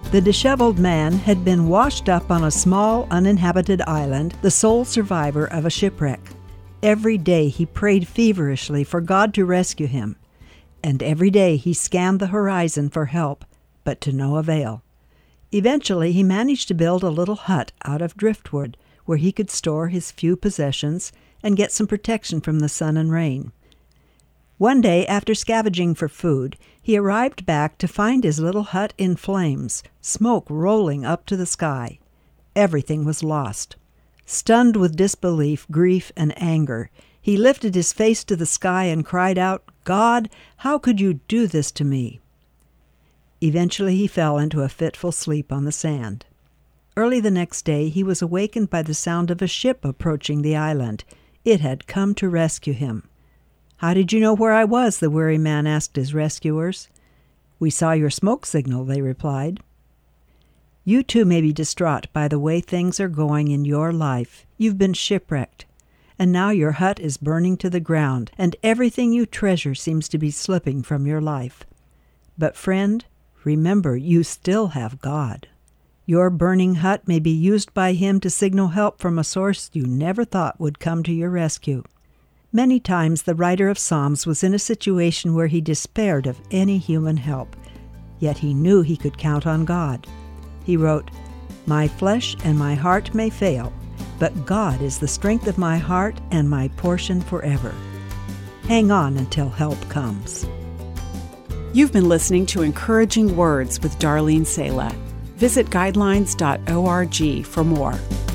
The disheveled man had been washed up on a small, uninhabited island, the sole survivor of a shipwreck. Every day he prayed feverishly for God to rescue him, and every day he scanned the horizon for help, but to no avail. Eventually he managed to build a little hut out of driftwood where he could store his few possessions and get some protection from the sun and rain. One day, after scavenging for food, he arrived back to find his little hut in flames, smoke rolling up to the sky. Everything was lost. Stunned with disbelief, grief, and anger, he lifted his face to the sky and cried out, "God, how could you do this to me?" Eventually he fell into a fitful sleep on the sand. Early the next day he was awakened by the sound of a ship approaching the island. It had come to rescue him. "How did you know where I was?" the weary man asked his rescuers. "We saw your smoke signal," they replied. You too may be distraught by the way things are going in your life. You've been shipwrecked, and now your hut is burning to the ground, and everything you treasure seems to be slipping from your life. But friend, remember, you still have God. Your burning hut may be used by Him to signal help from a source you never thought would come to your rescue. Many times the writer of Psalms was in a situation where he despaired of any human help, yet he knew he could count on God. He wrote, "My flesh and my heart may fail, but God is the strength of my heart and my portion forever." Hang on until help comes. You've been listening to Encouraging Words with Darlene Sala. Visit guidelines.org for more.